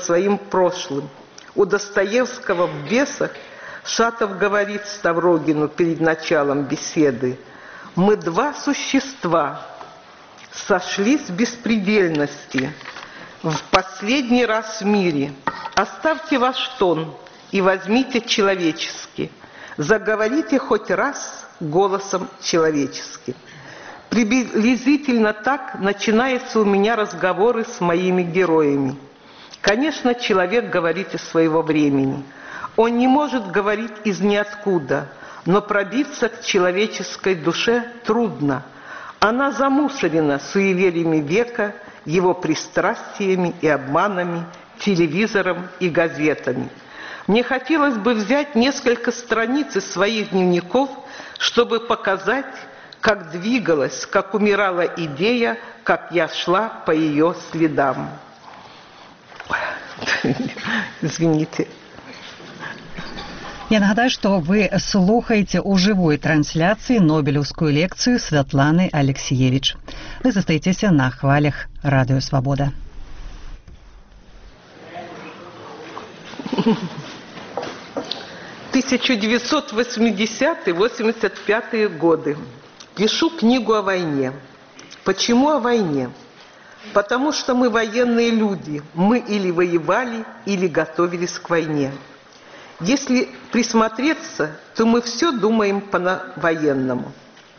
своим прошлым. У Достоевского в «Бесах» Шатов говорит Ставрогину перед началом беседы: «Мы два существа сошлись в беспредельности в последний раз в мире. Оставьте ваш тон и возьмите человеческий. Заговорите хоть раз голосом человеческим». Приблизительно так начинаются у меня разговоры с моими героями. Конечно, человек говорит из своего времени. Он не может говорить из ниоткуда, но пробиться к человеческой душе трудно. Она замусорена суевериями века, его пристрастиями и обманами, телевизором и газетами. Мне хотелось бы взять несколько страниц из своих дневников, чтобы показать, как двигалась, как умирала идея, как я шла по ее следам. Извините. Я нагадаю, что вы слухаете у живой трансляции Нобелевскую лекцию Святланы Алексеевич. Вы застаетесь на хвалях Радио Свобода. – 1980-85 годы. Пишу книгу о войне. Почему о войне? Потому что мы военные люди. Мы или воевали, или готовились к войне. Если присмотреться, то мы все думаем по-военному.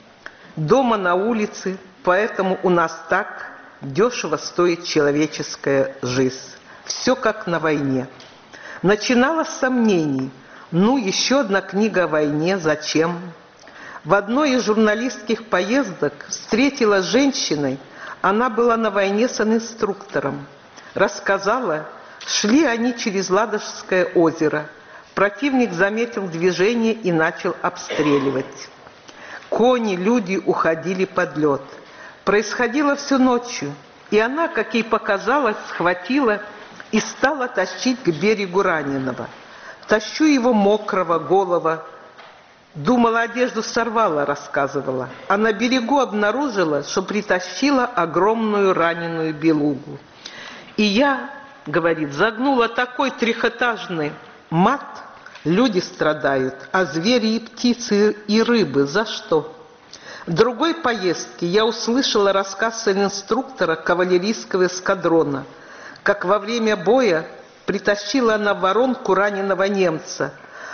Дома, на улице, поэтому у нас так дешево стоит человеческая жизнь. Все как на войне. Начинала с сомнений. Еще одна книга о войне, зачем? В одной из журналистских поездок встретила с женщиной, она была на войне с инструктором. Рассказала, шли они через Ладожское озеро. Противник заметил движение и начал обстреливать. Кони, люди уходили под лед. Происходило все ночью, и она, как ей показалось, схватила и стала тащить к берегу раненого. Тащу его мокрого, голого. Думала, одежду сорвала, рассказывала. А на берегу обнаружила, что притащила огромную раненую белугу. И я, говорит, загнула такой трехэтажный мат. Люди страдают, а звери и птицы, и рыбы. За что? В другой поездке я услышала рассказ инструктора кавалерийского эскадрона, как во время боя притащила она в воронку раненого немца,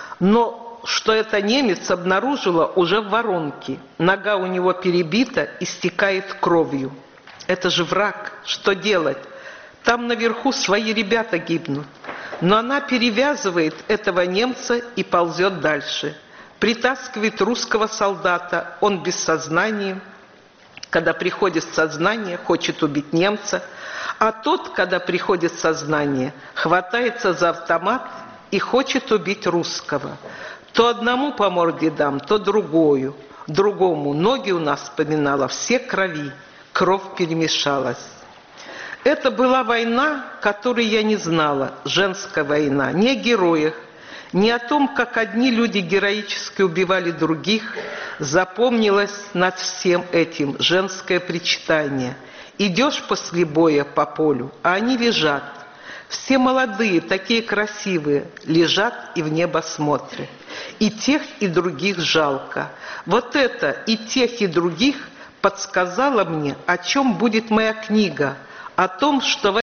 но что это немец обнаружила уже в воронке. Нога у него перебита, истекает кровью. Это же враг, что делать? Там наверху свои ребята гибнут. Но она перевязывает этого немца и ползет дальше. Притаскивает русского солдата, он без сознания. Когда приходит сознание, хочет убить немца. А тот, когда приходит сознание, хватается за автомат и хочет убить русского. То одному по морде дам, то другому. Ноги у нас, вспоминала, все крови. Кровь перемешалась. Это была война, которую я не знала, женская война. Не о героях, не о том, как одни люди героически убивали других. Запомнилось над всем этим женское причитание. Идешь после боя по полю, а они лежат. Все молодые, такие красивые, лежат и в небо смотрят. И тех, и других жалко. Вот это и тех, и других подсказало мне, о чем будет моя книга. О том, что